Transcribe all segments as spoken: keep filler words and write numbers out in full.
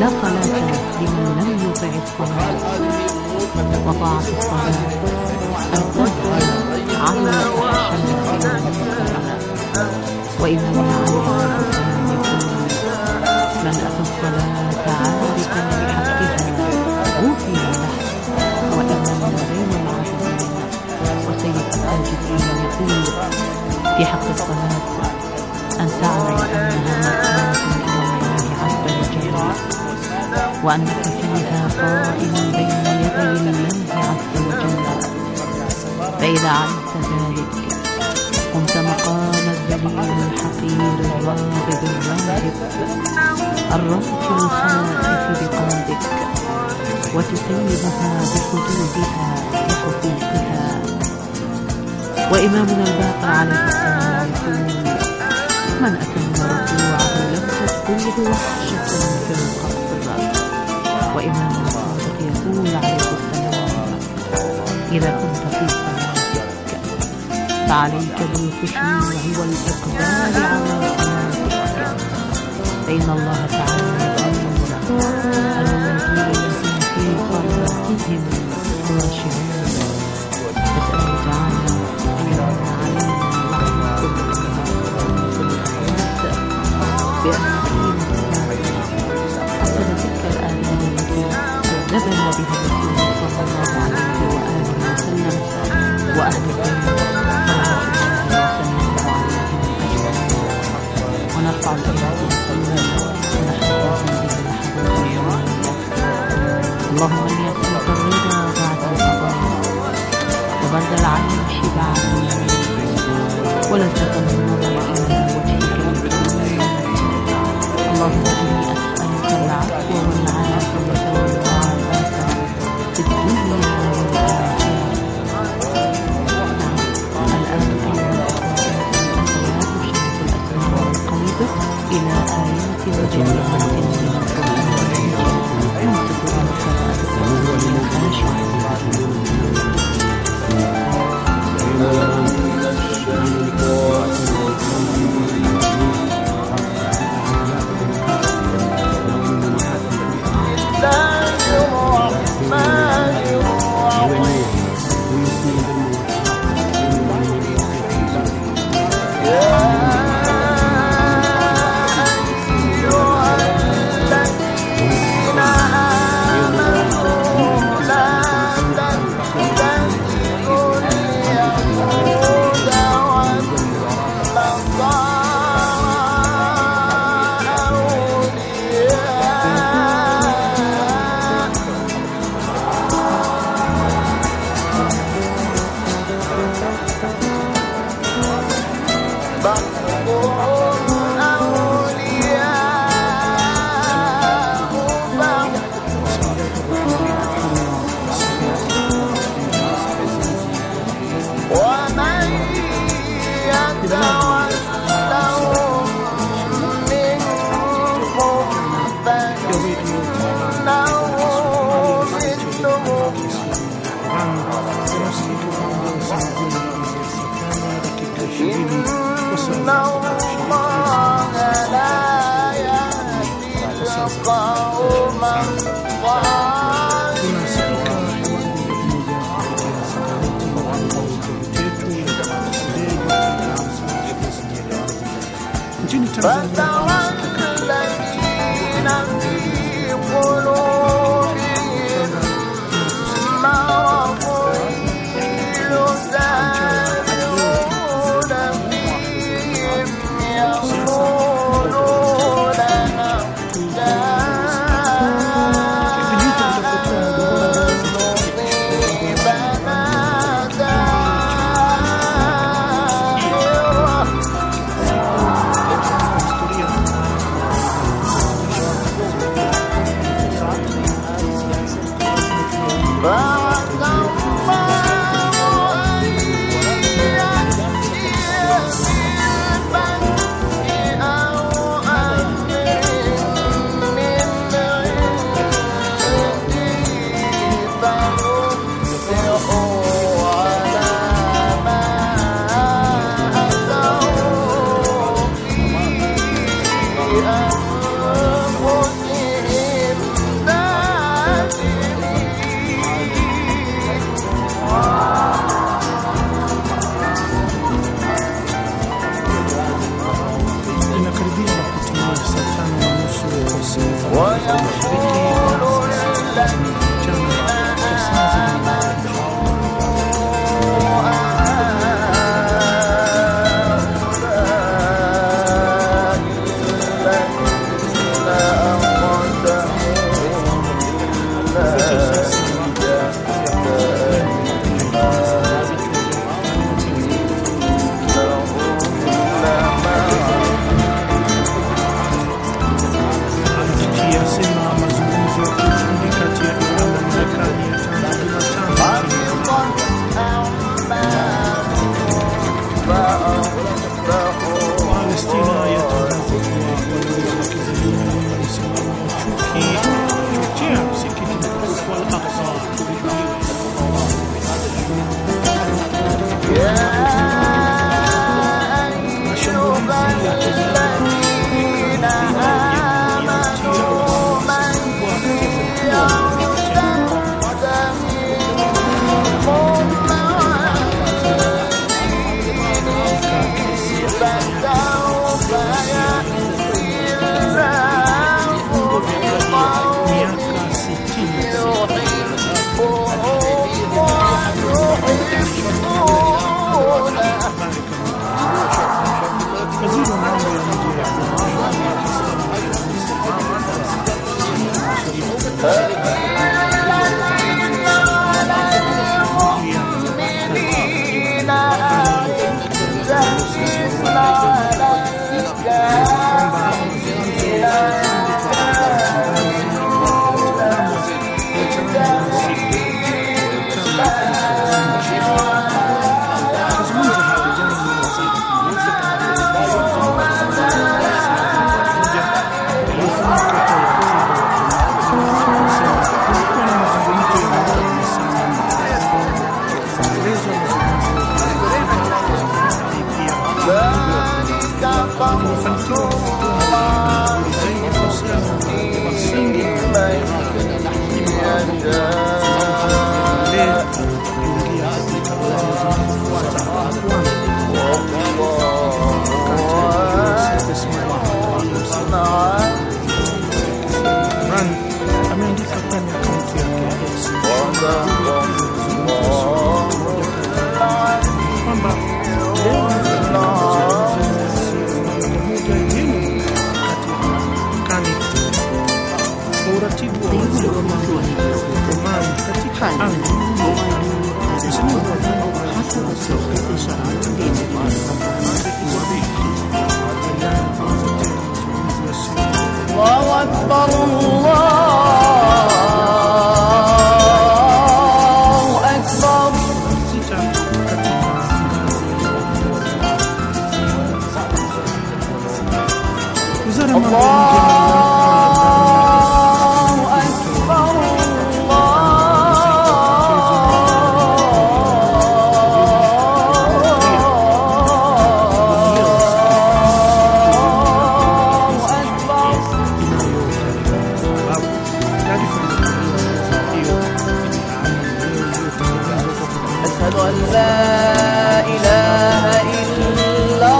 لا صلاة لمن لم يطع الصلاة، وطاعة الصلاة أن تدعو على تحشم إلى وإمامنا عليه السلام يقول: من أتى الصلاة عارفا بحقها غفر له. وإمامنا بين العابدين وسيد الساجدين يقول في حق الصلاة: أن تعلم أنها مقامة إلى الله عز وجل، وأنك فيها قائم بين يدي الله عز وجل. فإذا علمت ذلك قمت مقام الذليل الحقير الراغب الراهب الراكع الخائف بقلبك، وتسيبها بحدودها وحقوقها. وإمامنا الباقر عليه السلام يقول: من أتم ركوعه لم تدخله وحشة في القبر. وإمامنا الصادق يقول عليه السلام: إذا كنت في صلاتك فعليك بالخشوع والإقبال على صلاتك، فإن الله تعالى يقول: الذين في صلاتهم خاشعون. فاسأله تعالى أن يمن علينا وعلى كل الأخوات بأن نقيم الصلاة حسب تلك الآيات التي نبذ بها الرسول صلى الله عليه وآله وسلم وأهل البيت صلوات الله وسلامه عليهم أجمعين. ونرفع الأيات والسلام ونحفظهم به لحظات اللهم إني أسألك الرضا بعد القضاء، وبرد العيش بعد الموت، ولذة النظر إلى وجهك الكريم. اللهم إني أسألك العفو والعافية والمعافاة في الدنيا والآخرة. نعم، الآن أيها الأخوات شمس الأسماء والقلب إلى آيات وجهات من القرآن الكريم. يمسك القراءة القرآن الخاشعة. Historia uratibu wa waziri wa mambo ya amani katika anga حسب السوق إشارات الله أكبر الله أكبر الله أشهد أن لا إله إلا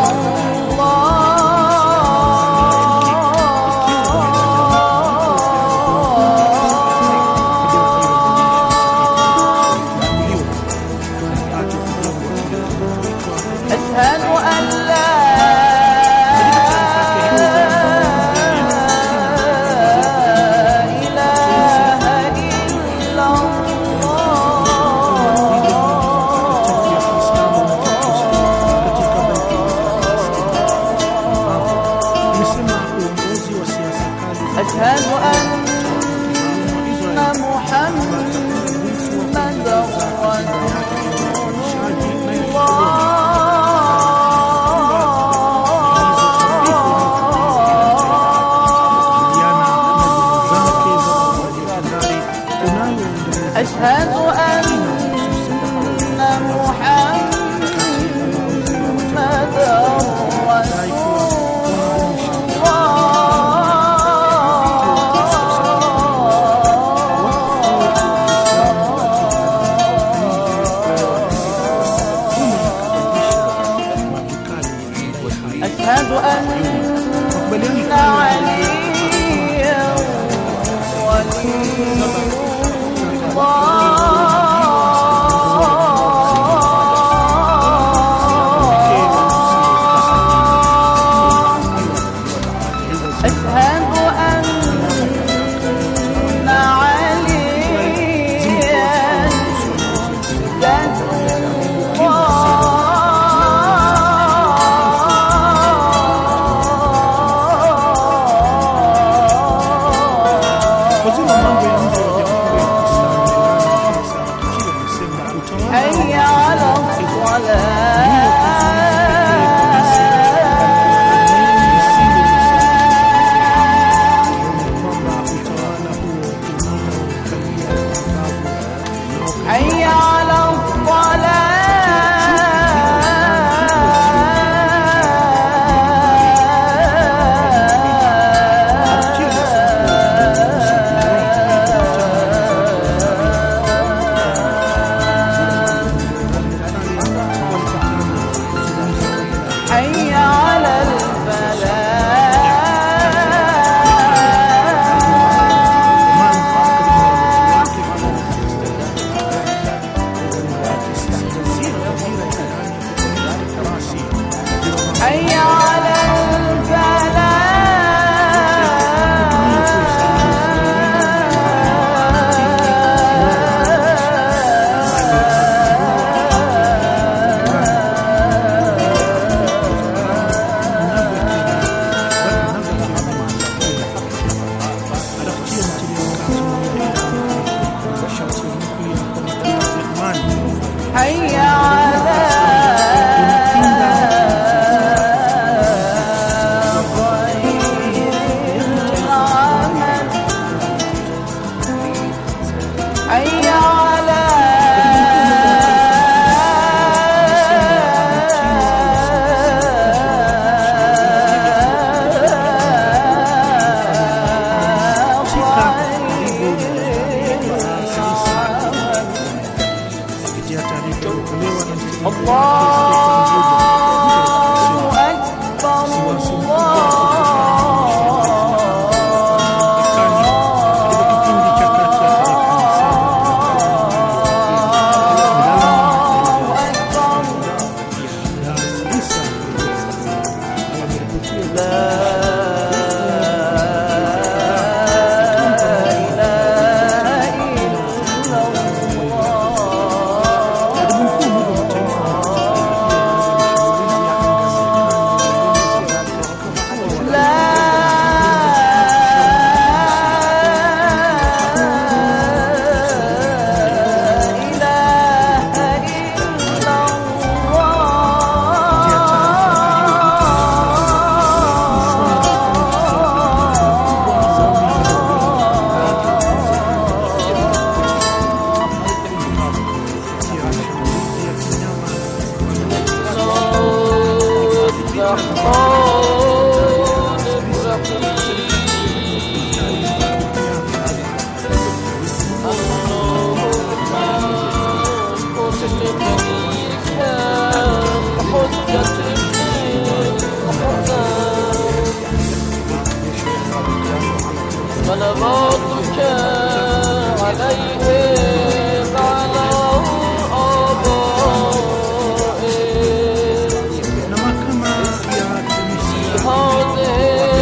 أشهد أن محمد رسول الله أشهد أن محمد أشهد أن عليا ولي الله أشهد أن عليا جد حي على الصلاة حي على حي على الفلاح حي على حي على حي على الله أكبر الله لا صلواتك عليهم على آبائهم na mahakama ya Tunisia هذه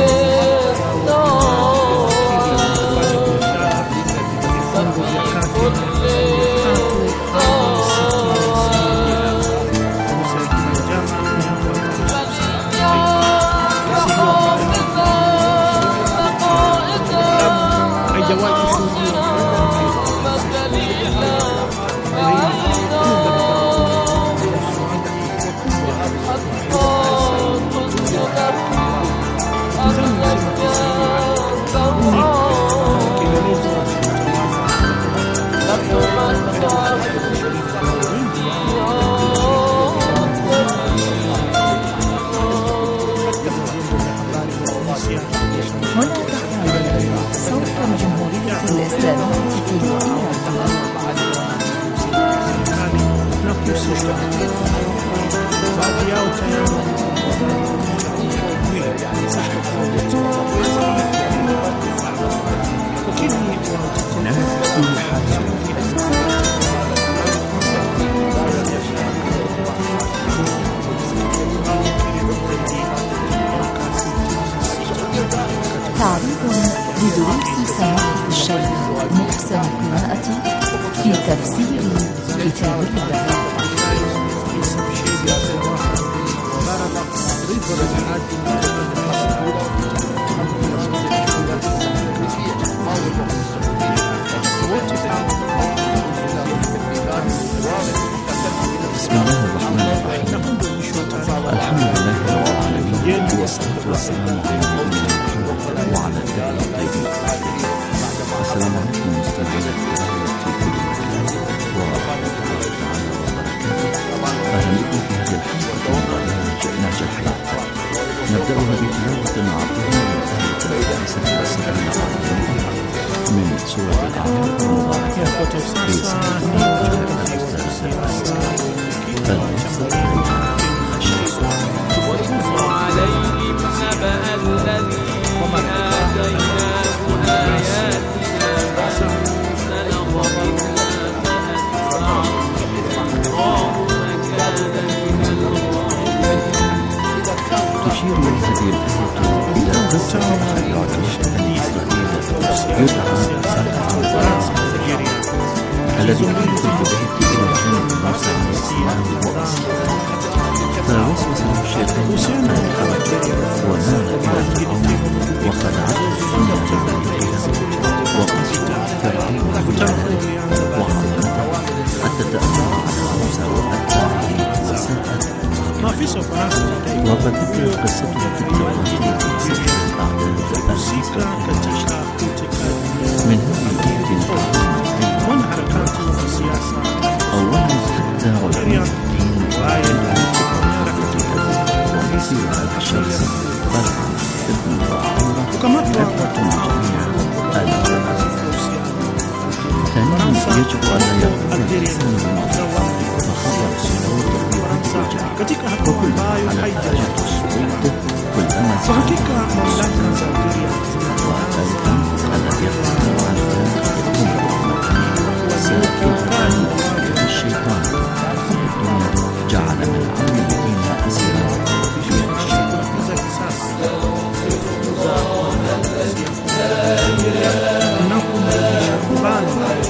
صوت الجمهورية الإسلامية في إيران na kuhusisha baadhi yao tayari تعريض لدروس سماحة الشيخ محسن قراءتي في تفسير كتاب الله. بسم الله الرحمن الرحيم. الحمد لله رب العالمين، والصلاة والسلام على نبينا محمد وعلى آله الطيبين الطاهرين. السلام عليكم مستمعينا الكرام في كل مكان ورحمة الله تعالى وبركاته. أهلا بكم في هذه الحلقة من برنامج نهج الحياة، نبدأها بتلاوة عرضها من آية الخامسة والسبعين على المئة من سورة الأعراف المباركة بسنة واتل عليهم نبأ الذي آتيناه آياتنا فانسلخ منها فأتبعه مكان من الغالين. تشير هذه الآية إلى قصة الحجاج بني إسرائيل يدعى سلفا الذي كان في البيت إلى جانب موسى عليه السلام وأصحابه، فوسوس له الشيطان فانحرف ونال إلى القوم وخدعهم ثم جبل إليهم وقصد فرعون وجاهده وعظمته حتى تأثر على موسى وأتباعه وساءت وقد ذكرت قصته في التوراة في سفر الأعداد الأسيسة من هذه الآية أولا حتى علوم الدين ومسير على الشمس طلعا ابن طاهورة عبرة جميع العالم. ثانيا يجب أن لا يكون الإنسان المعروف فخطر السلوك بالرجع وكل على حاجة السعود كلما فحقيقة مولانا زوجية وثالثا الذي يختار الفرق يكون ساكن عن الشيطان في الدنيا جعل من عمل الدين أسيرا في الشيطان. إنكم شعبان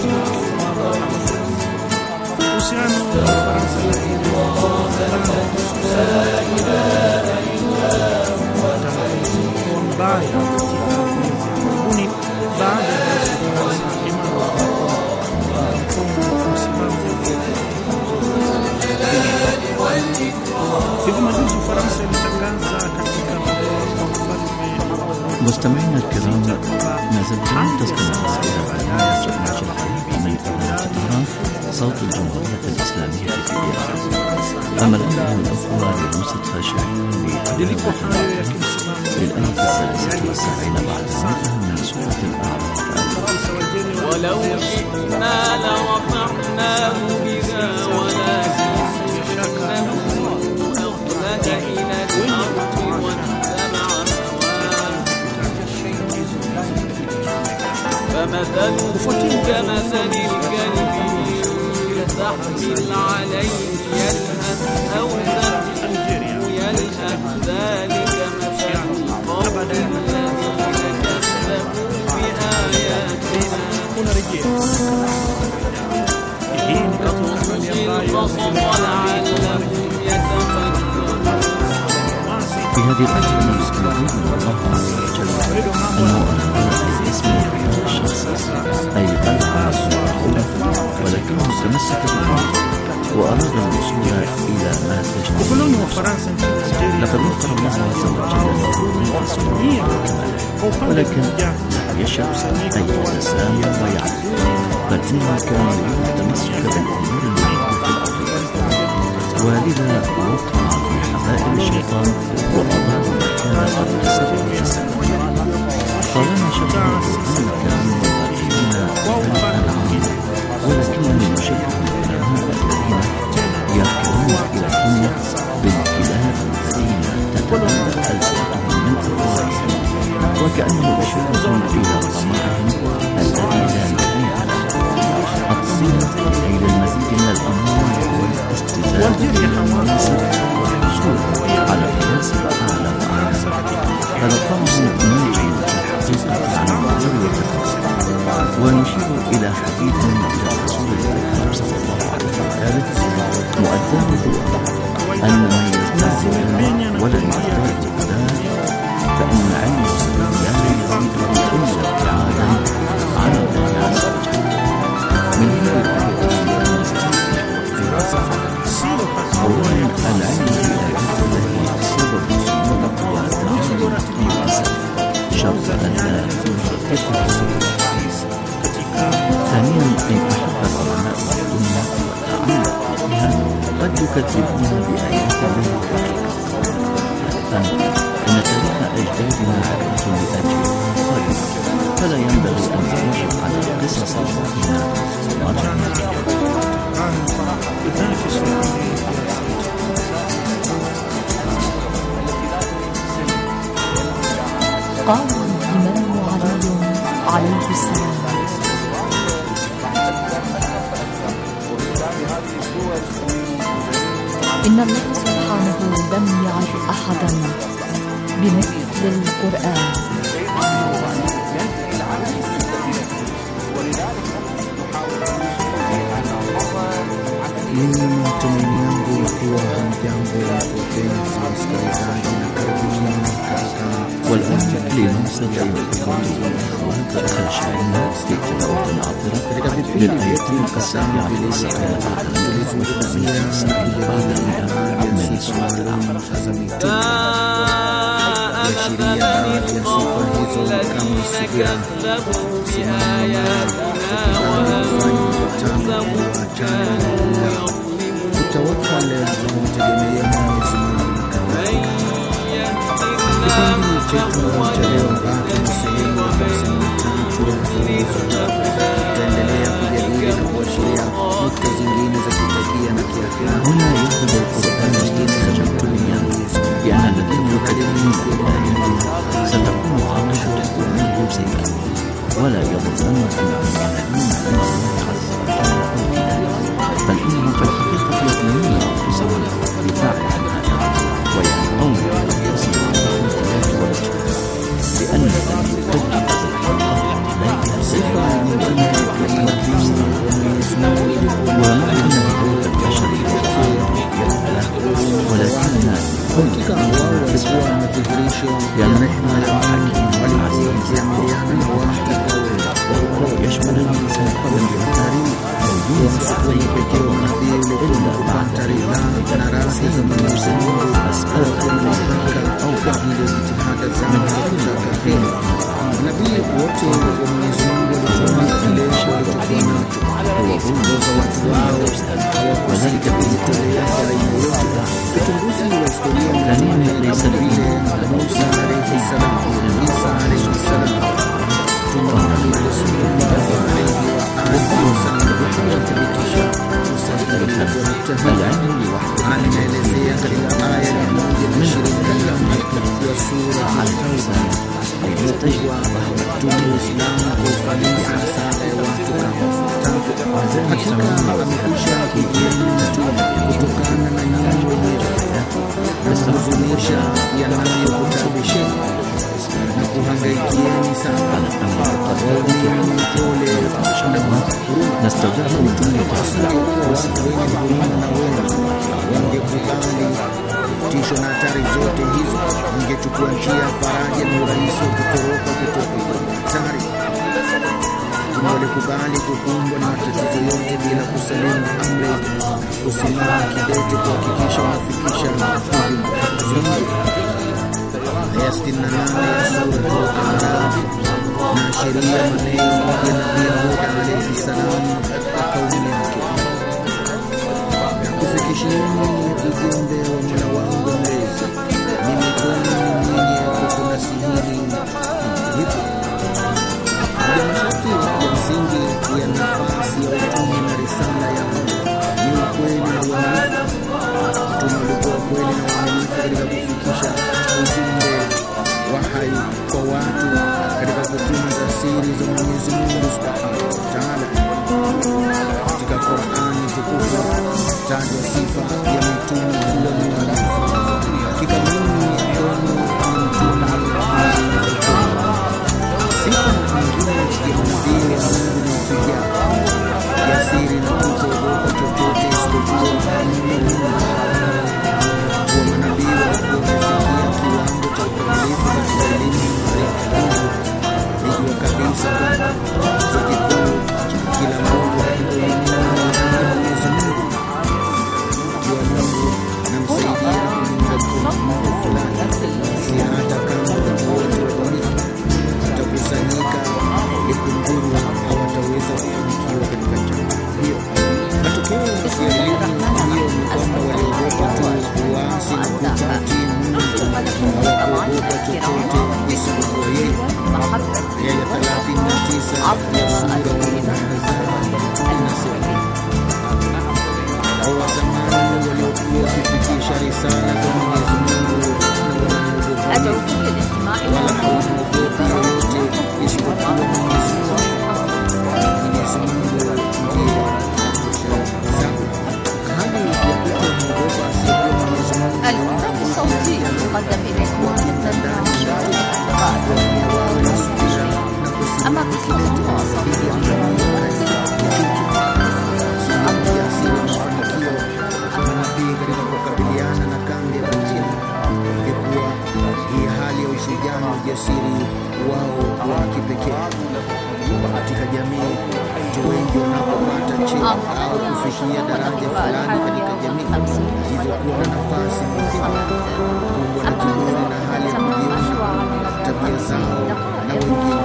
uhusiano wa Ufaransa mbaya karibuni baada ya hivi majuzi Ufaransa ilitangaza katika مستمعينا الكرام، ما زلتم تستمعون إلى برنامج نهج الحياة من إذاعة طهران صوت الجمهورية الإسلامية في إيران. أما الآن الأخوة لنسخة شاهدة لتلاوة للآية الثالثة والسبعين بعد المئة من سورة الأعراف. ولو شئنا لرفعناه بها ولكنه أخلد إلى الأرض واتبع هواه فمثله كمثل الكلب إن تحمل عليه يلهث أو تتركه يلهث ذلك مثل القوم الذين كذبوا بآياتنا فاقصص القصص لعلهم يتفكرون. في هذه الآية نستفيد من الله عز وجل أنه أراد باسم الشخص أي ألقى الصورة ولكنه تمسك بالله وأراد الوصول إلى ما تجمع. لقد وفر الله عز وجل له رسوله ولكن يشاء أن يتسامى ويعرف بل إنه كان يريد التمسك بالأمور المعروفة ولذا وقع في حبائل الشيطان وأضاع ما كان قد كسبه في السماء. طالما شبه القرآن الكريم والغافلين الأنعام ولكنني أشبه العلماء الذين يركبون إلى الدنيا بالكلاب الذين تتبدل ألسنتهم من أفواههم وكأنه إشارة إلى طمعهم الذي لا نهاية له. الطمع أي للمزيد من الأموال والاستزادة والحصول على مناصب أعلى وأعلى فلا الطمع ناجي في الحقيقة عن الغرور والتكبر. ونشير إلى حديث للرسول الأكرم صلى الله عليه وآله مؤداه أن من يزداد ولن يزداد زاد فإن علمه لا يزيده إلا ابتعادا عن الله عز وجل. من هذه الآية أولا العلم بعبادة الله سبب سموه وتعظيم الإنسان شرط أن لا يكون فكره. ثانيا إن أحب العلماء الدنيا وتعلق بها قد يكذبون بآيات الله الحقيقة. ثالثا إن تاريخ أجدادنا عبرة لأجيال قادمة فلا ينبغي أن نمر على قصص المؤمنين مرة. قال الإمام علي عليه السلام: إن الله سبحانه لم يعد أحدا بمثل القرآن. Mimi matumaini yangu kuwa hamjambo wapenzi wasikilizaji na karibuni katika والآن لنوصل إلى الإخوان والأخوات الخاشعين في تلاوة عطرة للآية السابعة والستين والثامنة والتسعين بعد المئة من سورة الأعراف. مثلا القوم الذين كذبوا بآياتنا وأنفسهم كانوا يظلمون. من يهد الله فهو المهتدي ومن يضلل فأولئك هم الخاسرون. هنا يهد القرآن تجمعيا لأن الذين يكذبون بآياتنا ستكون عاقبة أمورهم سيئة ولا يظنون أنهم يعلمون أن الله عز وجل يقول بل إنهم في الحقيقة يظلمون أنفسهم بفعل هذا وينهون بأنفسهم عن الخطيئات والجهل لأن الذي يكذب بالحق لا يصفها من أنه وما أن هداية البشر ولكن hakika wao walikuwa wanadhihirisha ya rehema ya Mungu waliokiamiliana na watu يشمل الإنسان قبل الكريم ومسؤول pekee wa nabii ulikuwa kupata ridhaa na radhi za Mwenyezi Mungu au mamlaka au kwa ajili ya jitihada zao za kafiri. Nabii wote wa Mwenyezi Mungu walitumia kile walichokuwa nacho kuwaongoza watu wao hawakuwazika kujitolea kwa aina yoyote. Uchunguzi wa historia mtume lisa vile Musa alayhi salam, Isa alayhi salam, Mtume Rasulullah alayhi wa alihi wasallam kuthibitisha anaelezea katika aya ya moja na ishirini ya sura Al-Tauba kuwa Mtume Uislamu kwa ufanisi na sala ya watu kama wafuatavyo. Hakika amekwisha kujieni mtume kutokana na nyinyi wenyewe na kuhuzunisha yanayokutabisheni na kuhangaikieni sana. Waumini mpole na huruma, نستودعكم الدنيا wenye huruma na wema wangekubali tisho na hatari zote hizo, mngechukua njia ya faraja na urahisi wa kutoroka kutoka hatari. Walikubali kukumbwa na matatizo yote bila kusalimu amri, kusimama kidete kuhakikisha wanafikisha ujumbe. Aya sitini na nane ya sura Al-Araf na sheria maneno ya Nabii Hud alayhi salam katika kauli yake, na kufikishieni ujumbe wa Mola wangu mlezi, mimi kwenu ni mwenye kukunasihini hivi. Moja masharti ya msingi ya nafasi ya utume na risala ya Mungu ni ukweli na uaminifu. Mtume alikuwa kweli na uaminifu katika kufikisha ujumbe wa hai kwa watu, katika kutunza siri za Mwenyezi Mungu Subhanahu wa Ta'ala. Katika Qur'ani tukufu tajwa sifa ya mitume kuwa ni waaminifu. Hakika mimi miongoni mwa mitume sifa nyingine ya manabii wa Mungu ni ushujaa, jasiri na kutoogopa chochote isipokuwa Mungu. Wa manabii walikuwa wamefikia kiwango cha ukamilifu katika elimu na maarifa. Ikiwa kabisa kwamba zote kuu kila mmoja katika ulimwengu wa Mwenyezi Mungu, ikiwa Mungu namsaidia kulinda mtu fulani, si hata kama watu wote wa dunia watakusanyika ikunduru hawataweza kufanikiwa katika jambo hiyo. Matokeo ya elimu hiyo ni kwamba waliogopa tu uasi na kutotii Mungu, hawakuogopa chochote isipokuwa yeye. Aya ya thelathini na tisa ya sura Al-Ahzab inasema, hao wa zamani waliokuwa wakifikisha risala za Mwenyezi Mungu na wanaogopa wala hawaogopi yoyote isipokuwa Mwenyezi Mungu. Mwenyezi Mungu ndiye zangu. Hali ya kutomwogopa asiyekuwa Mwenyezi Mungu الكتاب الصوتي يقدم إليكم أما بصوت وصوت katika kukabiliana na kambi ya batili, ingekuwa hii hali ya ushujaa na ujasiri wao wa kipekee katika jamii. Watu wengi wanapopata cheo au kufikia daraja fulani katika jamii, hivyokuwa na nafasi muhimu, kumbwa na kiburi na hali ya kujiona tabia zao na wengine,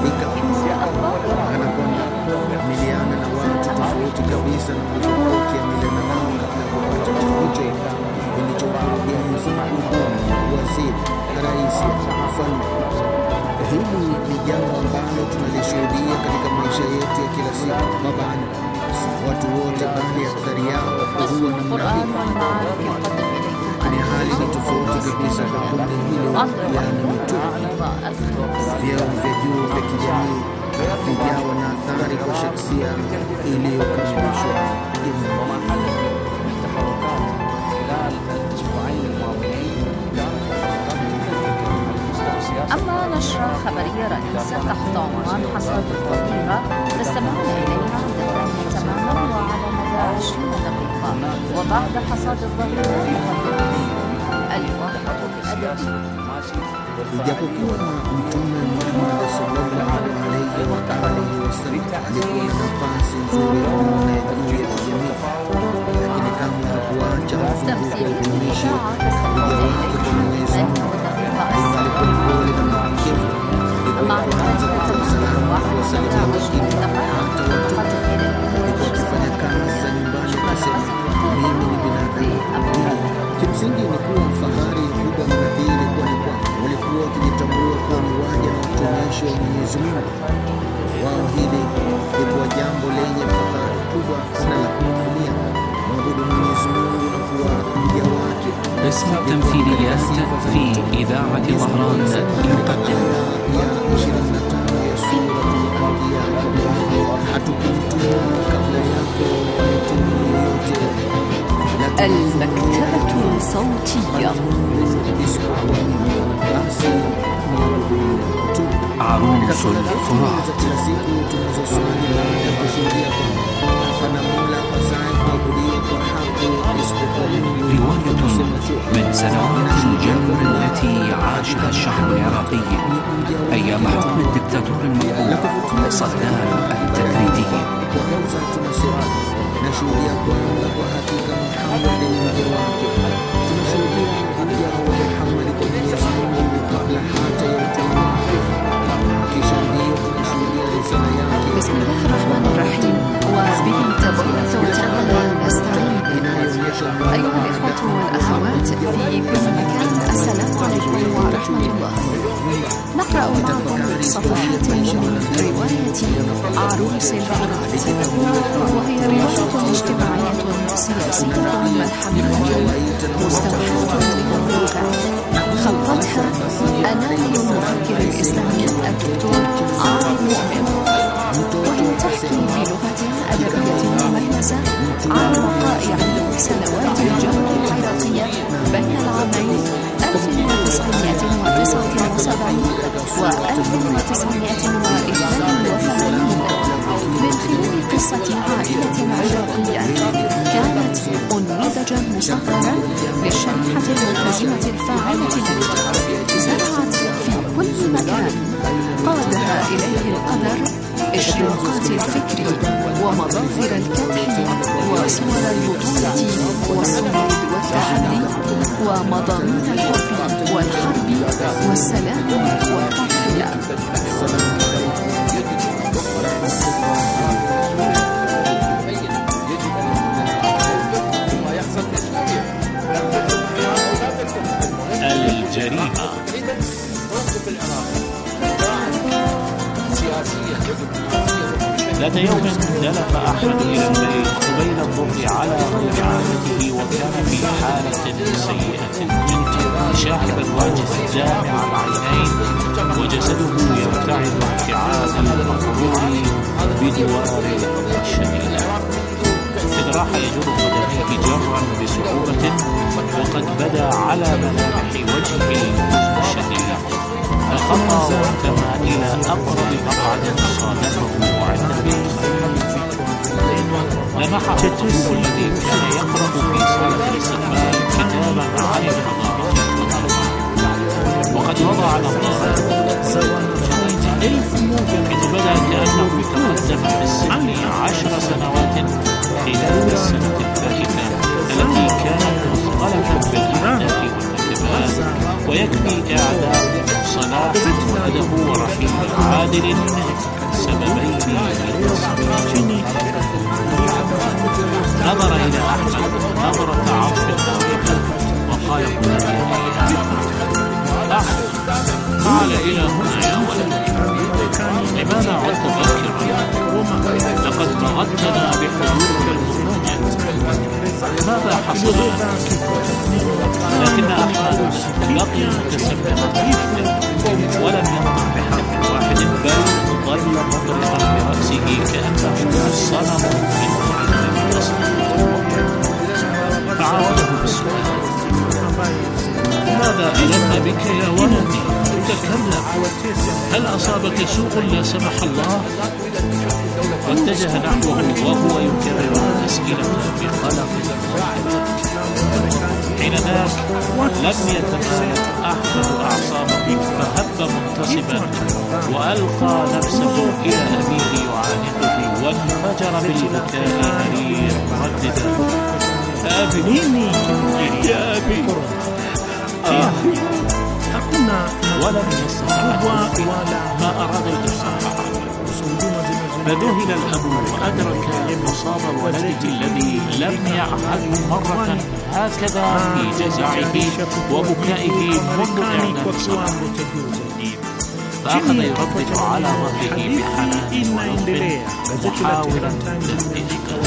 kana kwamba miliana na watu tofauti kabisa na kutokea milena nao katika kupata cheo hicho kilicho mkurugenzi mkuu, waziri, rais, mfalme. Hili ni jambo ambalo tunalishuhudia katika maisha yetu ya kila siku. Mabana si watu wote, bali akthari yao huwa namna hii, lakini hali ni tofauti kabisa kwa kundi hilo, yaani mitume. Vyeo vya juu vya kijamii vijawa na athari kwa shaksia iliyokamilishwa. أما نشرة خبرية رئيسة تحت عنوان حصاد الظهيرة تستمعون إليها عدة تماما وعلى مدى عشرين دقيقة. وبعد حصاد الظهيرة الواحة الأدبي. Ijapokuwa Mtume Muhammad sallallahu alayhi wa alihi wasallam alikuwa na nafasi nzuri ya kuona juu ya kijamii, lakini kama hakuacha mzunguko wa utumishi uja wake kwa Mwenyezi Mungu, alikuwa mpole na mnyenyekevu. Alikuwa kwanza kutoa salamu na kuwasalimia wengine, hata watoto. Alikuwa akifanya kazi za nyumbani, akasema mimi ni binadamu. Kimsingi ni kuwa fahari kubwa manabii ilikuwa ni kwamba walikuwa wakijitambua kuwa ni waja na watumishi wa Mwenyezi Mungu. Wao hili lilikuwa jambo lenye fahari kubwa na la kujivunia, kumwabudu Mwenyezi Mungu na kuwa mja wake. اسم التمثيليات في إذاعة ظهران يقدم ya ishirini na tano ya Suratul Anbiya, hatukumtuma kabla yako mtume yoyote, المكتبة الصوتية. عروس الفرات. رواية من سنوات الجنة التي عاشها الشعب العراقي أيام حكم الدكتاتور المقبول صدام التكريدي. Nashuhudia kwamba kwa hakika Muhammad ni mja wake. Tunashuhudia ujao wa Muhammad kwa Mwenyezi Mungu kabla hata ya utume wake. Kisha ndiyo tunashuhudia risala yake. Bismillahi rahmani rahim. وبه تبارك وتعالى نستعين. أيها الإخوة والأخوات في كل مكان، السلام عليكم ورحمة الله. نقرأ معكم صفحات من رواية عروس الفرات، وهي رياضة اجتماعية سياسية ملحمية مستوحاة من الواقع، خلقتها أناني المفكر الإسلامي الدكتور عارف مؤمن، وهي تحكي بلغة أدبية مميزة عن وقائع سنوات الجولة العراقية بين العامين ألف وتسعمائة وتسعة وسبعين و ألف وتسعمائة واثنين وثمانين من خلال قصة عائلة عراقية كانت أنموذجا مصغرا للشريحة الملتزمة الفاعلة التي زرعت في كل مكان قادها إليه القدر اشتراقات الفكر ومظاهر الكدح وصور البطولة والصمود والتحدي ومضامين الحب والحرب والسلام والتضحية. الجريمة. ذات يوم دلف أحمد إلى البيت قبيل الظهر على غير عادته، وكان في حالة سيئة جدا، شاحب الوجه جامع العينين، وجسده يرتعد ارتعاد المغرور بدوار الشديدة، إذ راح يجر قدميه جرا بصعوبة، وقد بدا على ملامح وجهه الشديد، فخطى وانتمى إلى أقرب مقعد صادفه عند بيت لمح أخوه الذي كان يقرأ في صالة الاستقبال كتابا عن الحضارة والأرض، وقد وضع نظارة إذ بدا كأنه تقدم بالسن عشر سنوات خلال السنة الفائتة التي كانت مثقلة بالأهداف والمكتبات، ويكفي إعدام صلاح ولده ورحيم عادل سببين للتصميم. نظر إلى أحمد نظرة عطف ضاربة وقال: أحمد، تعال إلى هنا يا ولد. لماذا عدت باكرا؟ لقد ضغطتنا بحضورك المفاجئ. ماذا حصل لك؟ لكن أحمد بقي متسببا ولم ينطق بحرف واحد، بل ظل مطرقا برأسه كأنه صنم من قرن الأصل. فعاوده بالسؤال: ماذا ألم بك يا ولدي؟ تكلم، هل أصابك سوء لا سمح الله؟ واتجه نحوه وهو يكرر الأسئلة بقلق. حينذاك لم يتمالك أحمد أعصابه، فهب منتصبا وألقى نفسه إلى أبيه يعانقه، وانفجر بالبكاء مرير مرددا: أبي يا أبي آه. ولم يستطع ما أراد الإصلاح، فذهل الأب وأدرك مصاب ولده الذي لم يعهد مرة هكذا في جزعه وبكائه منذ إعدام صلاح، فأخذ يردد على ظهره بحنان ولطف محاولا تهدئته: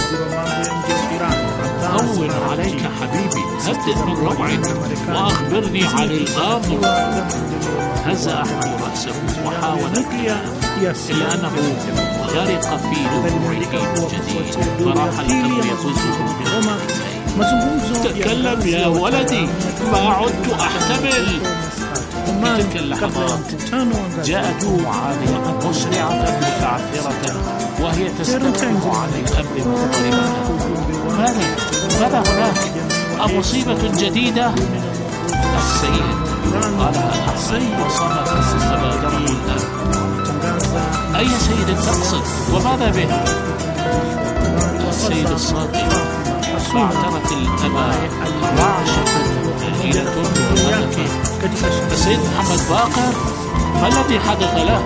هون عليك حبيبي، هدئ من روعك وأخبرني عن الأمر. هز أحمد رأسه وحاول الكلام، إلا أنه غرق في دموعه الجديد فراح القلب يغزه من تكلم يا ولدي، ما عدت أحتمل. في تلك اللحظات جاءت معاذية مسرعة متعثرة وهي تستمع عن الأمر مضطربة. ماذا؟ ماذا هناك؟ أمصيبة جديدة؟ السيد قالها الحصين وصمت فاستبادره الآن. أي سيد تقصد؟ وماذا به؟ السيد الصادق. فاعترت الأبا رعشة هيلة وملكة. السيد محمد باقر ما الذي حدث له؟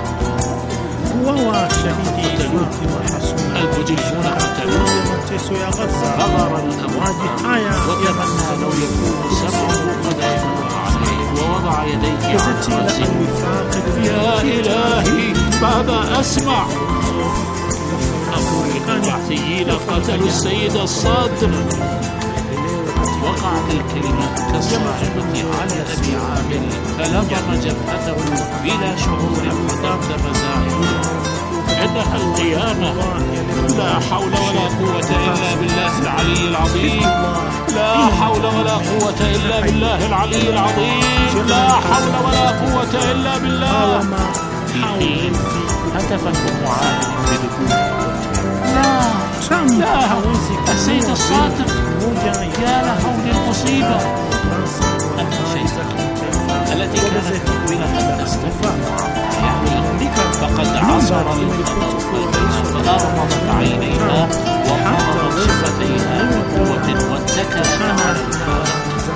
قتلوه، المجرمون قتلوه، غدر الأموات وتمنى لو يكون سمعه قد يمر عليه ووضع يديه على رأسه. يا إلهي ماذا أسمع؟ أفريق البعثيين قتلوا السيد الصادق. وقعت الكلمات كالصاعقة على أبي عامر فلطم جبهته بلا شعور حتى مزاعمه. إنها القيامة. لا حول ولا قوة إلا بالله العلي العظيم. لا حول ولا قوة إلا بالله العلي العظيم. لا حول ولا قوة إلا بالله. في حين هتفت معاذ بدخول لا لا السيد الصادق. يا لهول المصيبة. أنت شيخة التي كانت تقبلها أن تستفع فقد عصر الخطر فأغمضت عينيها وقررت شفتيها بقوة واتكلت على الفارق.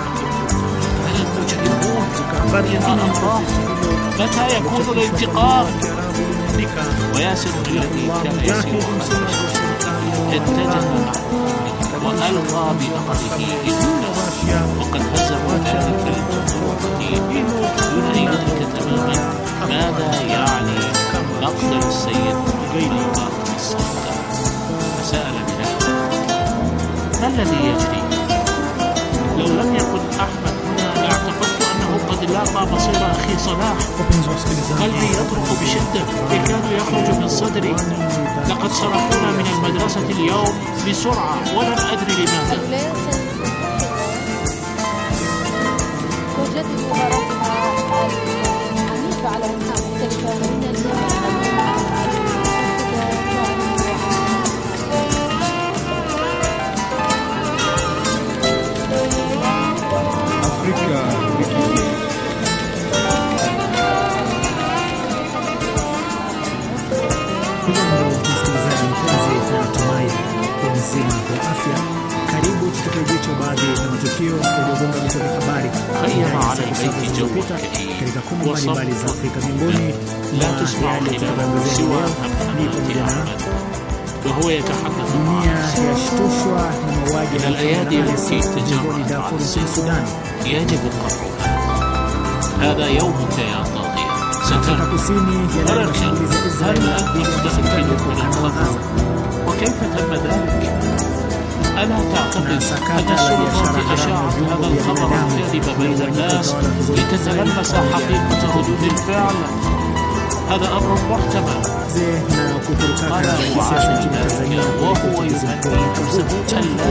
المجرمون يا الله متى يكون الانتقام؟ وياسر الذي كان يسير اتجه وألقى بنقره إلى وقد هزم ذلك الجمهور الكثير دون أن يدرك تماما ماذا يعني مقتل السيد باقر الصادق. فسأل بنفسه ما الذي يجري؟ لو لم يكن أحمد هنا لاعتقدت أنه قد لاقى مصير أخي صلاح. قلبي يطرق بشدة يكاد يخرج من صدري. لقد صرفونا من المدرسة اليوم بسرعة ولم أدري لماذا. وجدت مباراتها عنيفة على أنها مختلفة من Afrika msikilizaji mpenzi, tunatumai mzima wa afya. Karibu tutupie jicho baadhi ya matukio yaliyogonga vichwa vya habari katika kona mbalimbali za Afrika. Miongoni mwa yale tutakayoangazia leo ni pamoja na وهو يتحدث dunia yashtushwa na mauaji إلى الأيادي التي jimboni تجمعت Darfur على nchini الصين Sudan. يجب قطعها. هذا يومك يا طاغية Afrika ستر. Kusini yanaanza ولكن mashambulizi ya هل Israeli أنت dhidi ya متأكد hospitali من huko Kanda wa الخطر؟ Gaza. وكيف تم ذلك؟ ألا تعتقد أن السلطات أشاعت هذا الخبر الكاذب بين الناس لتتلمس حقيقة ردود الفعل؟ هذا أمر محتمل. قال وعاش ذلك وهو يهني نفسه ألا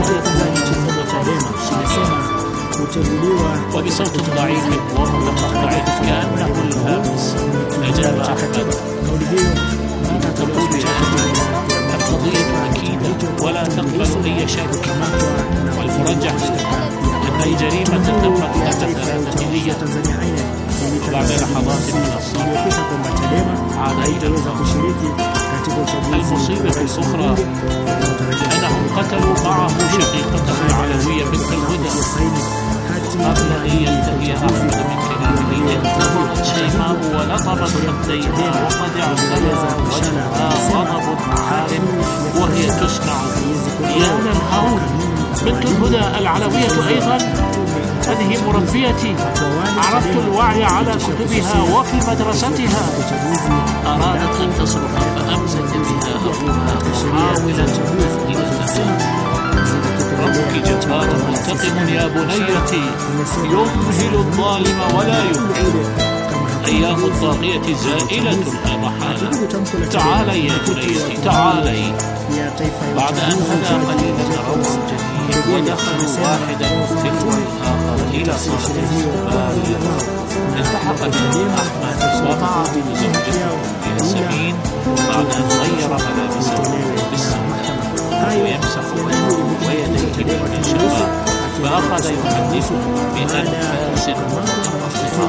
وبصوت ضعيف ومتقطع كأنه الهامس أجاب أحمد تقول يا أخي القضية أكيدة ولا تقبل أي شك. والمرجح أن الجريمة تمت بعد ثلاثة أيام. وبعد لحظات من الصمت عاد إلى النار. المصيبة الأخرى أنهم قتلوا معه شقيقته العلوية بنت الهدى. قبل أن ينتهي أحمد من كلامه انتظرت شيماء ولطمت خديها وقد اعتلى وجهها غضب عارم وهي تسمع يا للهول بنت الهدى العلوية أيضا. هذه مربيتي، عرفت الوعي على كتبها وفي مدرستها. أرادت أن تصرخ فأمسك بها أبوها محاولا تهدئتها. ربك جبار منتقم يا بنيتي، يمهل الظالم ولا يمهل. الأيام الطاغية زائلة لا محالة. تعالي يا بنيتي تعالي. بعد أن هدى قليلا روى الجديد ودخلوا واحدا تلو الآخر إلى صالة الزبال، التحق الإمام أحمد ومعه زوجته ياسمين بعد أن غير ملابسه بالسماء ويمسح وجهه ويديه بالمنشفة، فأخذ يحدثه بأنفاس متقطعة.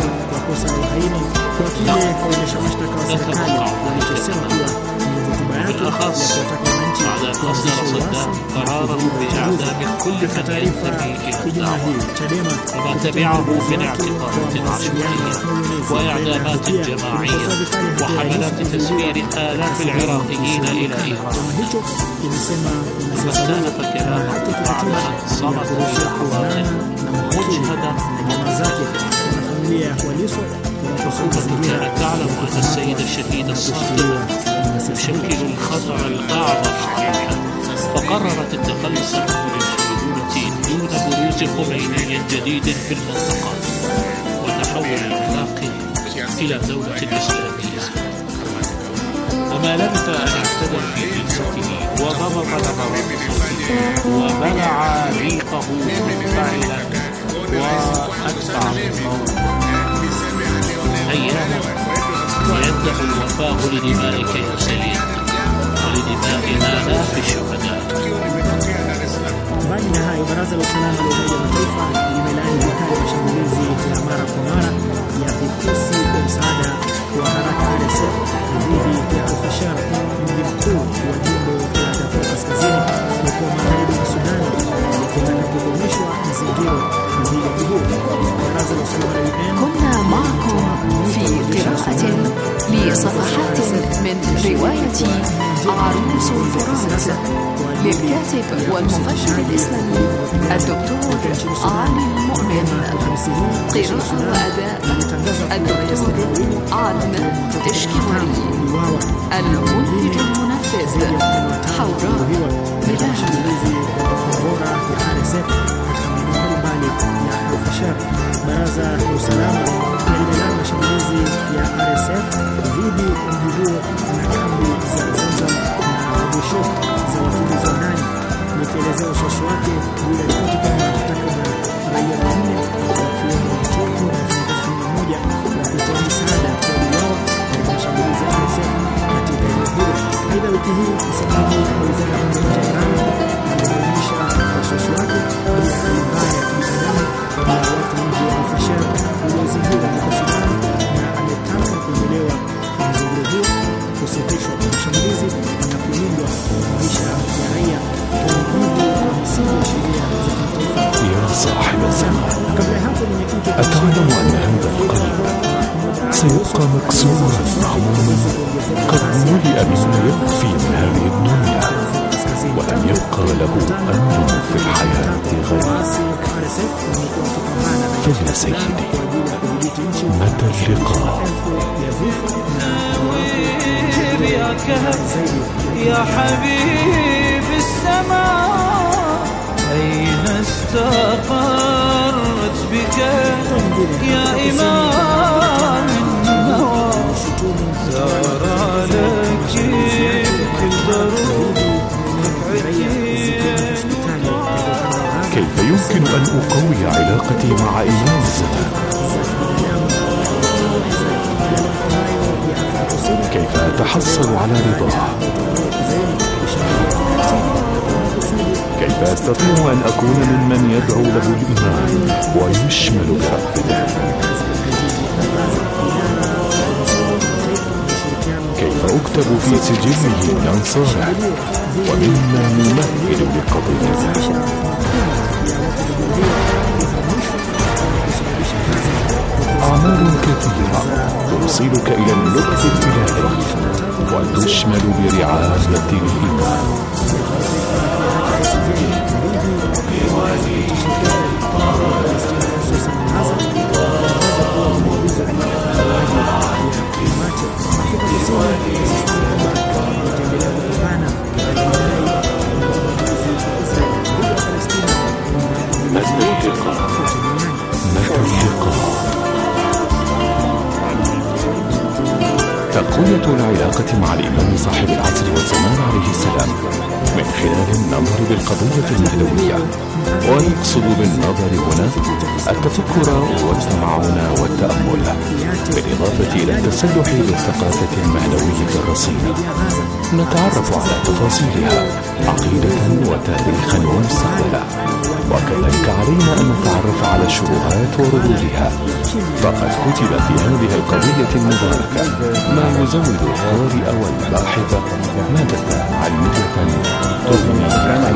بالأخص بعد أن أصدر صدام قراره بإعدام كل من ينتمي إلى الدعوة، وما تبعه من اعتقالات عشوائية وإعدامات جماعية وحملات تسفير آلاف العراقيين إلى إيران. فاستأنف كلامه بعد أن صمت في لحظات مجهدا الحكومة كانت تعلم أن السيد الشهيد الصادق يشكل الخطر الأعظم عليها، فقررت التخلص منه للسهولة دون بروز خميني جديد في المنطقة وتحول العراق إلى دولة إسلامية. وما لبث أن اعتدل في جلسته وضبط نبراته وبلع ريقه منفعلا وأتبع القوم أياما ويبدأ الوفاء لدمائك يا سيد ولدماء آلاف الشهداء. Mbali na hayo, Baraza la Usalama la Umoja wa Mataifa limelaani vikali mashambulizi ya mara kwa mara ya vikosi vya msaada wa haraka R S F dhidi ya Al-Fashar, mji mkuu wa jimbo la Darfur Kaskazini huko magharibi mwa Sudan, likitaka kukomeshwa mzingiro dhidi ya mji huo. Baraza la Usalama la U N كنا معكم في قراءة لصفحات من رواية عروس الفرات للكاتب والمفكر الإسلامي الدكتور علي المؤمن. قراءة وأداء الدكتور عادل تشكيوري. المنتج المنفذ حوراء ملاحة. Baraza la Usalama lililaani mashambulizi ya R S F dhidi ya mji huo na kambi za Zamzam na Abu Shuk za wakimbizi wa ndani, likielezea wasiwasi wake juu ya ripoti kwamba takriban raia wanne wakiwemo watoto na wafanyakazi kumi na moja wa kutoa misaada waliuawa katika mashambulizi ya R S F katika eneo hilo. Aidha, wiki hii msemaji wa wizara ya mambo ya nje ya Iran alionyesha wasiwasi wake juu ya hali mbaya ya kibinadamu ya watu wengi wa Al-Fashar uliozingirwa katika Sudan, na ametaka kuondolewa kwa mzingiro huo, kusitishwa kwa mashambulizi na kulindwa maisha ya raia kwa mujibu wa misingi ya sheria za kimataifa. يا صاحب الزمان، Kabla ya hapo, mwenyekiti wa أتعلم أن هذا القلب سيبقى مكسورا مهموما قد ملئ بما يكفي من هذه الدنيا، ولم يبقى له أمر في الحياة غيره. فيا سيدي، متى اللقاء؟ يا كهف يا حبيب السماء، أين استقرت بك يا إمام النوى؟ سار لك بكل ضروب كيف يمكن أن أقوي علاقتي مع إمام الزمان؟ كيف أتحصل على رضاه؟ كيف أستطيع أن أكون ممن يدعو له الإيمان ويشمل برأفته؟ كيف أكتب في سجله من أنصاره ومما يمهد لقضيته؟ أعمال كثيرة توصلك إلى اللطف الإلهي وتشمل برعاية الإيمان. متى اللقاء؟ متى اللقاء؟ العلاقة مع الإمام صاحب العصر والزمان عليه السلام من خلال النظر بالقضية المهدوية. ويقصد بالنظر هنا التفكر والتمعن والتأمل، بالإضافة إلى التسلح بالثقافة المهدوية الرصينة. نتعرف على تفاصيلها عقيدة وتاريخا ومستقبلا، وكذلك علينا أن نتعرف على الشبهات وردودها، فقد كتب في هذه القضية المباركة ما يزود القارئ والباحث مادة علمية تغني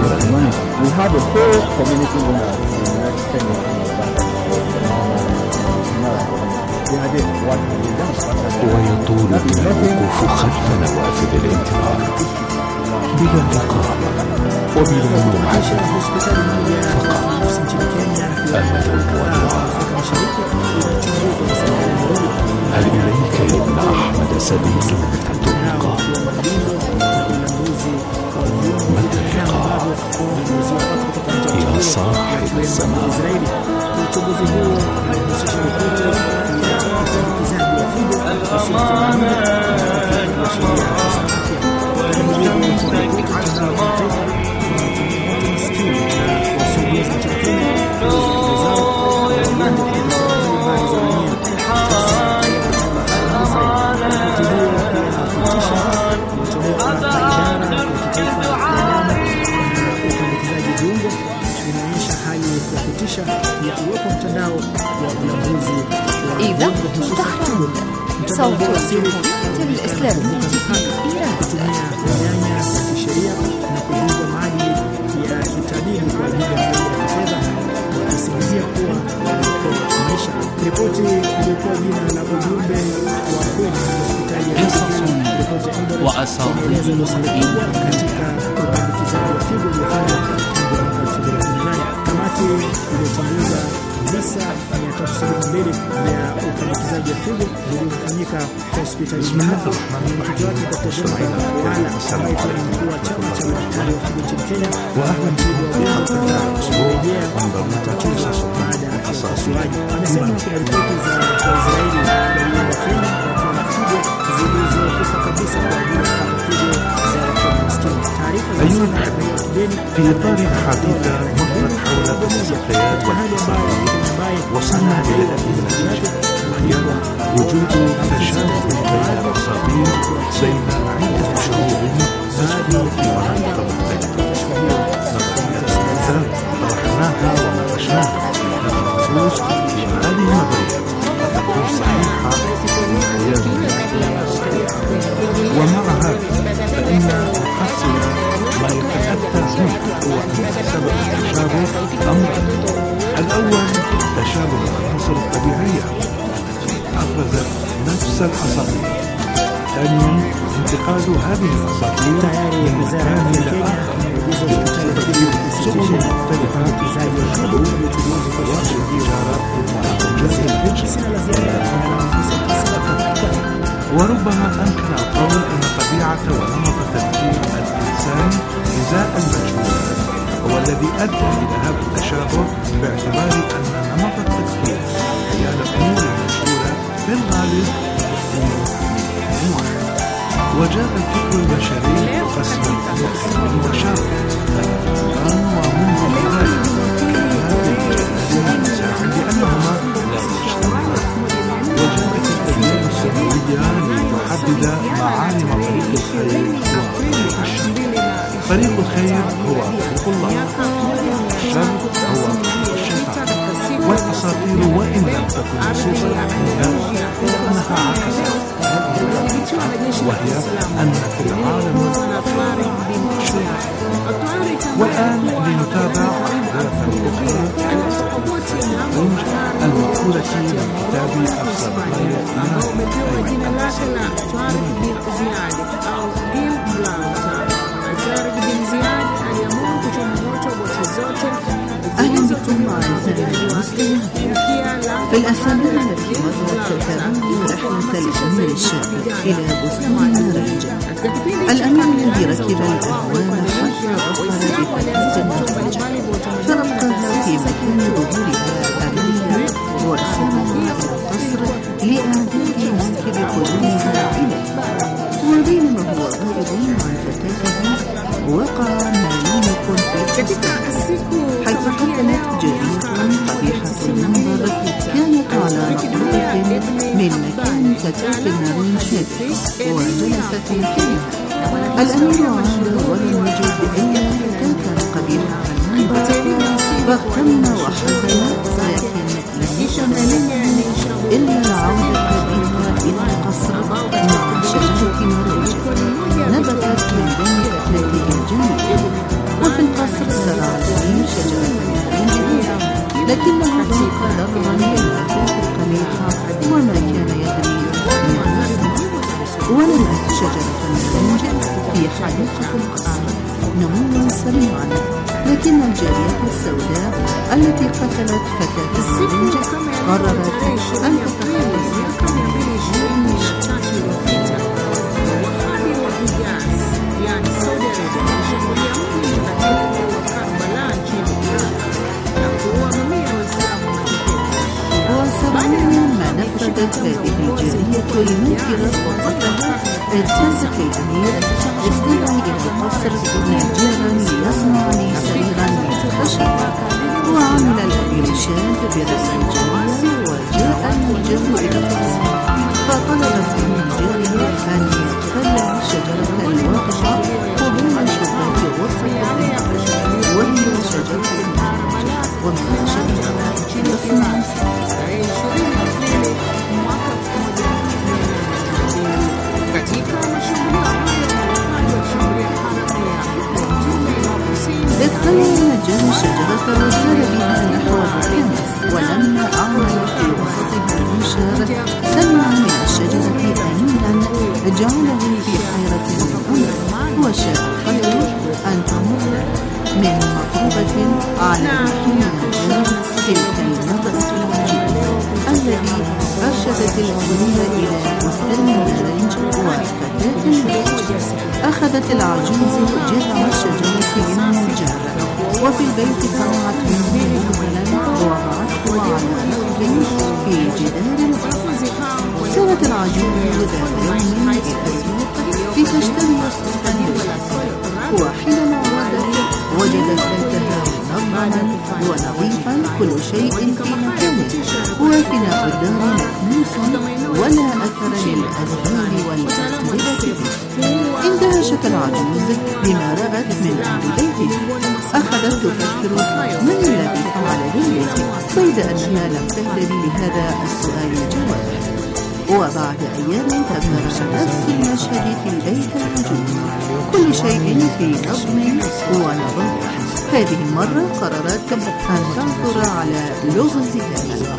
ويطول بنا الوقوف خلف نوافذ الانتظار بلا رقابة وبلا موعد، فقط أمل ودعاء. هل إليك يا ابن أحمد سبيل فتلقى؟ متى اللقاء يا صاحب الزمان؟ إذا تحرم صوت الجمهورية الإسلامية في إيران. قصص وأساطير visa mia tatu sabini na mbili vya upandikizaji wa figo vilivyofanyika hospitali ya hapo. Mwenyekiti wake Daktari Sumaila Wala ambaye ni mkuu wa chama cha madaktari wa figo nchini Kenya wa Ahmed Tibu wa Uganda kurejea kwa matatizo baada ya upasuaji. Amesema kuna ripoti za Waisraeli walioenda Kenya wakiwa na figo zilizokufa kabisa kwa ajili ya figo za watu maskini. Taarifa أيها الأحبة، في إطار حديثة مرت حول الصحيات والاقتصاد، وصلنا إلى النتيجة وهي وجود تشابه بين الأساطير بين عدة شعوب تسكن في مناطق مختلفة. نظريات ثلاثة طرحناها وناقشناها في هذا الخصوص، وهذه النظريات قد تكون صحيحة من حياة ومع هذا فإن نحصل ما يتأتى منه هو أن سبب التشابه أمرين. الأول تشابه العناصر الطبيعية التي أفرزت نفس الأساطير. ثانيا انتقال هذه الأساطير من مكان إلى آخر تستفيد سبل مختلفة للحلول وفواصل التجارة وربما أمكن القول أن طبيعة ونمط تفكير الإنسان إزاء المجهولات هو الذي أدى إلى هذا التشابه، باعتبار أن نمط التفكير حيال الأمور المجهولة في الغالب يكون واحد. وجاء الفكر البشري قسما إلى تشابه الإنسان ومنذ البداية كانت الجهاد لأنهما لا يجتمعان. وجاءت التدوين السماوية لتحدد معالم طريق الخير وطريق الشر. طريق الخير هو طريق الله، الشر هو طريق الشيطان. والأساطير وإن لم تكن نصوصا فإنها عكست هذه الحقيقة، وهي أن في العالم خير وشر. والآن لنتابع عادة أخرى المأخوذة من كتاب الصبايا أهلا بكم أعزائي المسلمين. في الأسابيع التي مرت تابعنا رحلة الأمير الشابك إلى بستان النرنج، الأمير الذي ركب الأهوال حتى وصل بفتاة النرنج، فرقها في مكان ظهورها أبيها وأسرها إلى القصر لإعادة مسكب قدومها إليه. فتاته وقع ما لم يكن في القصة، حيث قتلت جارية قبيحة المنظر كانت على مقربة من مكان فتاة نار شادة وجلس في مكانها. الأمير عاد ولم يجد إلا فتاة قبيحة المنظر فاغتم وحزن، لكن لم يكن إلا العودة بها إلى القصر مع شجرة مريجة نبتت من بين أكلته الجميلة. وفي القصر زرع الأمير شجرة مريجة، لكنه ضاق ضربا بالفتاة القبيحة وما كان يدري ما يصنع. ونمت شجرة المريجة في حديقة القصر نموا سريعا، لكن الجارية السوداء التي قتلت فتاة المريجة قررت أن تتخلص. وسرعان ما نفذت هذه الجارية لمنكر خطتها، التزت الأمير استدعى إلى القصر نجارا ليصنع لي سريرا متخشبا. وعمل الأمير شاب برأس الجارية وجاء النجار إلى القصر، فطلبت من الجارية أن يتخلى شجرة الواقعة قبول شبهة وسط النار، وهي شجرة المريجة ومن شجرة يصنع ادخل النجار الشجرة وسار بها نحو الكنز، ولما أعمل في وسطها المنشار سمع من الشجرة أنينا جعله في حيرة من أمر، وشاء الخير أن تمر من مقربة على محل النجار تلك النظرة العجيبة الذي أرشدت الأمير إلى مستلم النارنج وفتاة المريجة. أخذت العجوز جذع الشجرة من الجارة، وفي البيت صنعت منه مدخلا ووضعته على ركب في جدار الغرفة. سارت العجوز ذات يوم إلى السوق لتشتري صفا للأسفل، وحينما عادت وجدت بيتها منظما ونظيفا كل شيء في مكانه، وفناء الدار مكنوس ولا أثر للأزهار والأتربة فيه. اندهشت العجوز بما رأت من أهل بيته، أخذت تفكر من الذي فعل ذلك، بيد أنها لم تهتدي لهذا السؤال جوابا. وبعد أيام تكرر نفس المشهد في البيت الموجود، كل شيء في نظم ونظافة. هذه المرة قررت أن تنظر على لغز هذا.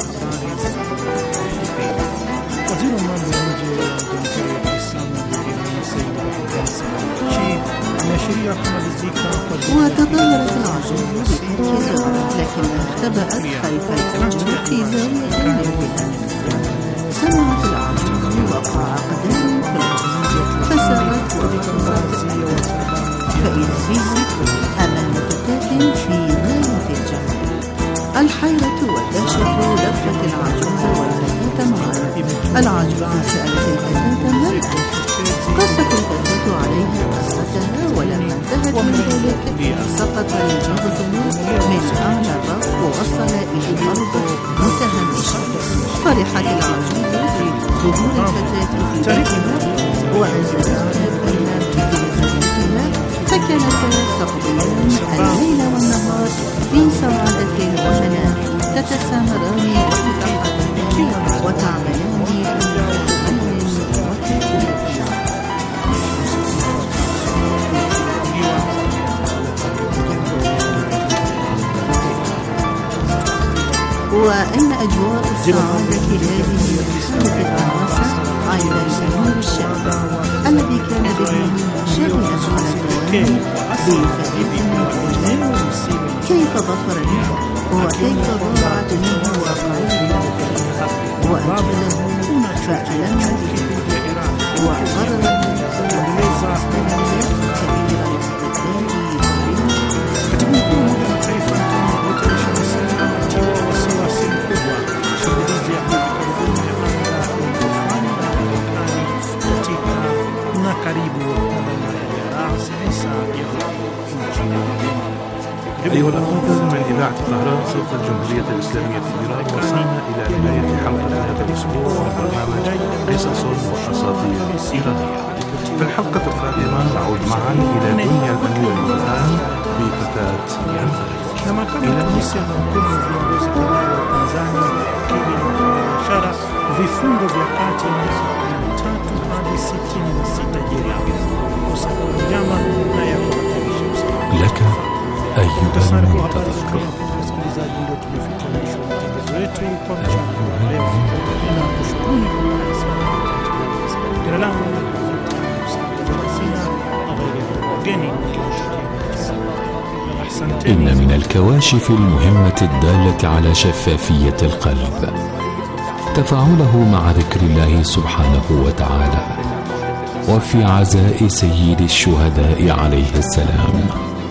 وتظاهرت العجوز بترك لكنها اختبأت خلف الحجر في زاوية من البناء. سمعت العجوز وقع أقدام في الأرض، فسارت وبتنظر فإذا بها أمام فتاة في غاية الجمال. الحيرة والدهشة لفت العجوز والفتاة معا. العجوز سألت الفتاة من أنت؟ قصت الفتاة عليها قصتها، ولما انتهت من ذلك سقط الجرس من أعلى الرف ووصل إلى الأرض متهمشا. فرحت العجوز في ظهور الفتاة في بيتها وأنزلتها بها في بيتها، فكانتا تقضيان الليل والنهار في سعادة وهناء، تتسامران وتتحدثان وتعملان في أمن وتكليف. وأن أجواء السعادة هذه كانت الدراسة عند الأمير الشاب الذي كان بابنه شاغلا على الدوام بفتاة مريجة. كيف ظفر منه وكيف ضاعت منه وقعته وأجله فألم به وقرر karibu أيها الأفاضل، من إذاعة الطهران صوت الجمهورية الإسلامية في إيران، وصلنا إلى نهاية حلقة هذا الأسبوع من برنامج قصص وأساطير إيرانية. في الحلقة القادمة نعود معا إلى دنيا الأمير الروحاني بفتاة ينبغي. Kama kama Tunisia na hukumu viongozi kadhaa wa upinzani wakili na wafanyabiashara vifungo vya kati ya miaka mia tatu hadi sitini na sita jela kosa kwa njama na ya kuhatarisha usalama. لك أيها المنتظر. Wasikilizaji, ndio tumefika mwisho wa matangazo yetu kwa mchana wa leo. Na kushukuruni kwa kusikiliza. Jina langu ni Sina Aghairi Wageni. إن من الكواشف المهمة الدالة على شفافية القلب تفاعله مع ذكر الله سبحانه وتعالى، وفي عزاء سيد الشهداء عليه السلام،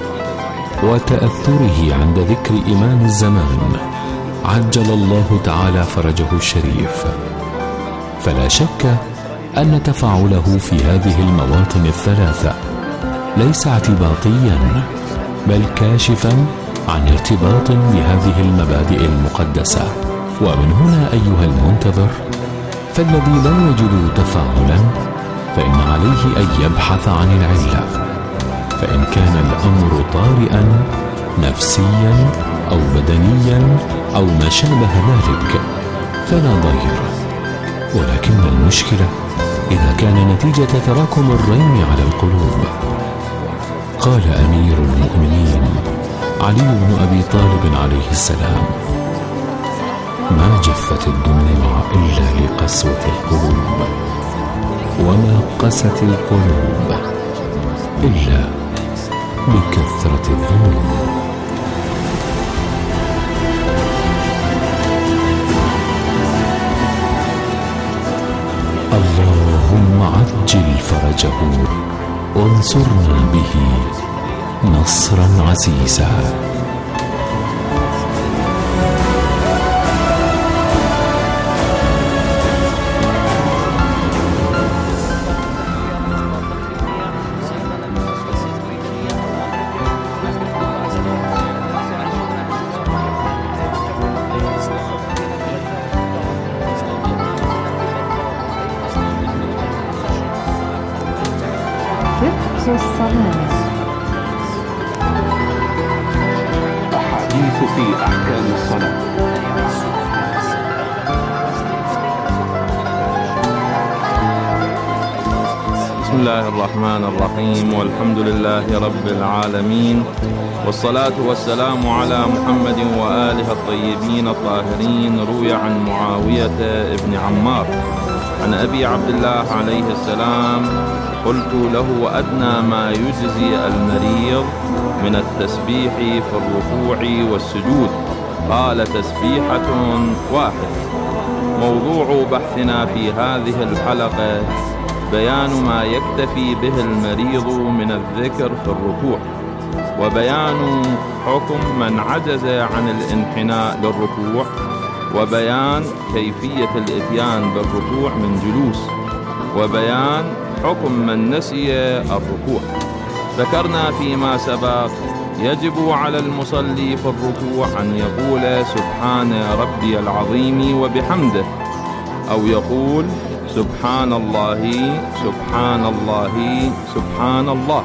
وتأثره عند ذكر إمام الزمان عجل الله تعالى فرجه الشريف. فلا شك أن تفاعله في هذه المواطن الثلاثة ليس اعتباطيا، بل كاشفا عن ارتباط بهذه المبادئ المقدسة. ومن هنا أيها المنتظر، فالذي لا يجد تفاعلا فإن عليه أن يبحث عن العلة، فإن كان الأمر طارئا نفسيا أو بدنيا أو ما شابه ذلك فلا ضير. ولكن المشكلة إذا كان نتيجة تراكم الرين على القلوب. قال أمير المؤمنين علي بن أبي طالب عليه السلام: ما جفت الدموع إلا لقسوة القلوب، وما قست القلوب إلا بكثرة الذنوب. اللهم عجل فرجه وانصرنا به نصرا عزيزا. أحاديث في أحكام الصلاة. بسم الله الرحمن الرحيم، والحمد لله رب العالمين، والصلاة والسلام على محمد وآله الطيبين الطاهرين. روي عن معاوية ابن عمار عن أبي عبد الله عليه السلام: قلت له: أدنى ما يجزي المريض من التسبيح في الركوع والسجود؟ قال: تسبيحة واحدة. موضوع بحثنا في هذه الحلقة بيان ما يكتفي به المريض من الذكر في الركوع، وبيان حكم من عجز عن الانحناء للركوع، وبيان كيفية الإتيان بالركوع من جلوس، وبيان حكم من نسي الركوع. ذكرنا فيما سبق يجب على المصلي في الركوع أن يقول سبحان ربي العظيم وبحمده، أو يقول سبحان الله سبحان الله سبحان الله.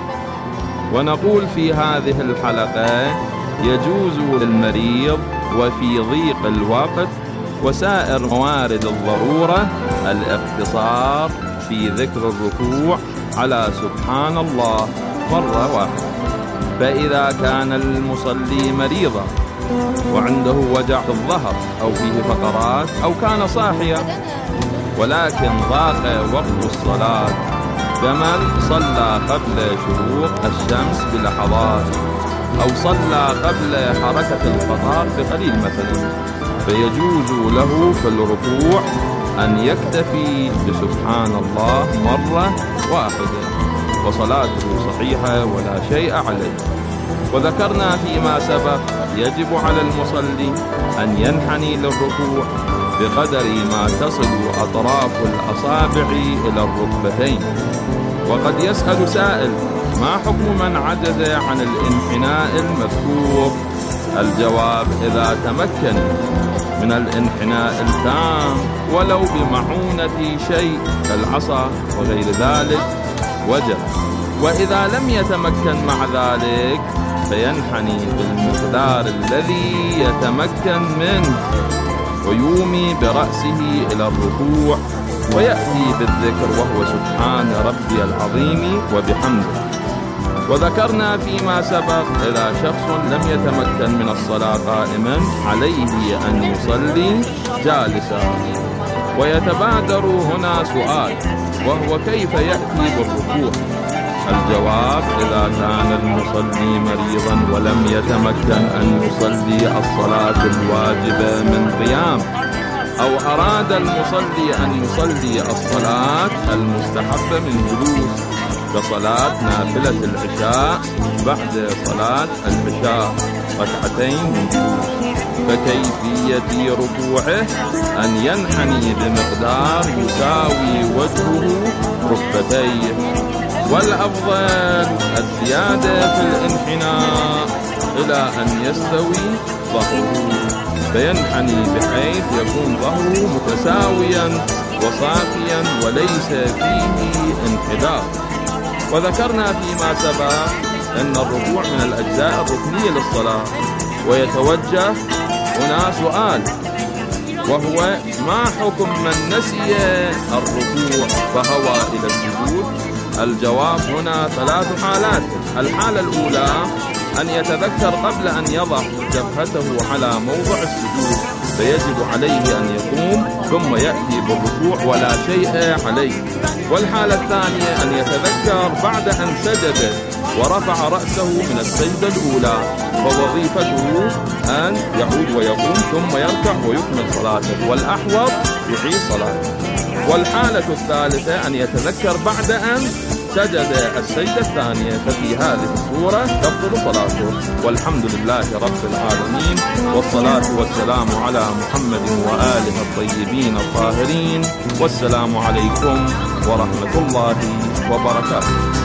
ونقول في هذه الحلقة يجوز للمريض وفي ضيق الوقت وسائر موارد الضرورة الاقتصار في ذكر الركوع على سبحان الله مرة واحدة. فإذا كان المصلي مريضا وعنده وجع في الظهر أو فيه فقرات، أو كان صاحيا ولكن ضاق وقت الصلاة، كمن صلى قبل شروق الشمس بلحظات، أو صلى قبل حركة الفطار بقليل مثلا، فيجوز له في الركوع أن يكتفي بسبحان الله مرة واحدة، وصلاته صحيحة ولا شيء عليه. وذكرنا فيما سبق يجب على المصلي أن ينحني للركوع بقدر ما تصل أطراف الأصابع إلى الركبتين. وقد يسأل سائل: ما حكم من عجز عن الانحناء المذكور؟ الجواب: إذا تمكن من الانحناء التام ولو بمعونة شيء كالعصا وغير ذلك وجب، وإذا لم يتمكن مع ذلك فينحني بالمقدار الذي يتمكن منه ويومي برأسه إلى الركوع ويأتي بالذكر وهو سبحان ربي العظيم وبحمده. وذكرنا فيما سبق إذا شخص لم يتمكن من الصلاة قائما عليه أن يصلي جالسا. ويتبادر هنا سؤال، وهو كيف يأتي بالركوع؟ الجواب: إذا كان المصلي مريضا ولم يتمكن أن يصلي الصلاة الواجبة من قيام، أو أراد المصلي أن يصلي الصلاة المستحبة من جلوس كصلاة نافلة العشاء بعد صلاة العشاء ركعتين من جلوس، فكيفية ركوعه أن ينحني بمقدار يساوي وجهه ركبتيه، والأفضل الزيادة في الانحناء إلى أن يستوي ظهره، فينحني بحيث يكون ظهره متساويا وصافيا وليس فيه انحدار. وذكرنا فيما سبق أن الركوع من الأجزاء الركنية للصلاة. ويتوجه هنا سؤال، وهو ما حكم من نسي الركوع فهوى إلى السجود؟ الجواب هنا ثلاث حالات. الحالة الأولى أن يتذكر قبل أن يضع جبهته على موضع السجود فيجب عليه أن يقوم ثم يأتي بالركوع ولا شيء عليه. والحالة الثانية أن يتذكر بعد أن سجد ورفع رأسه من السجدة الأولى فوظيفته أن يعود ويقوم ثم يركع ويكمل صلاته، والأحوط يعيد صلاته. والحالة الثالثة أن يتذكر بعد أن سجد السجدة الثانية، ففي هذه الصورة تبطل صلاته. والحمد لله رب العالمين، والصلاة والسلام على محمد وآله الطيبين الطاهرين، والسلام عليكم ورحمة الله وبركاته.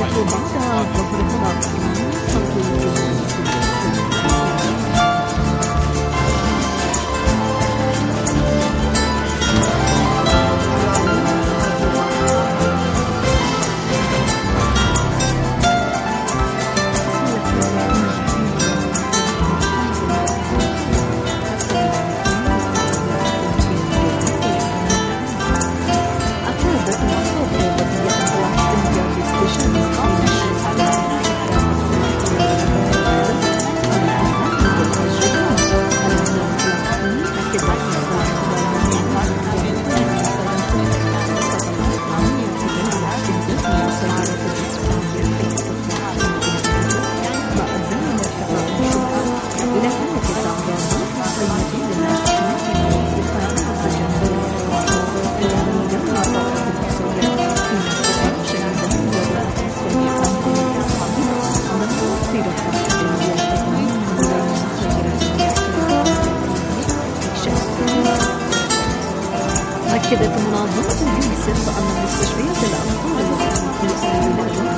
بعد ظهر غد صوت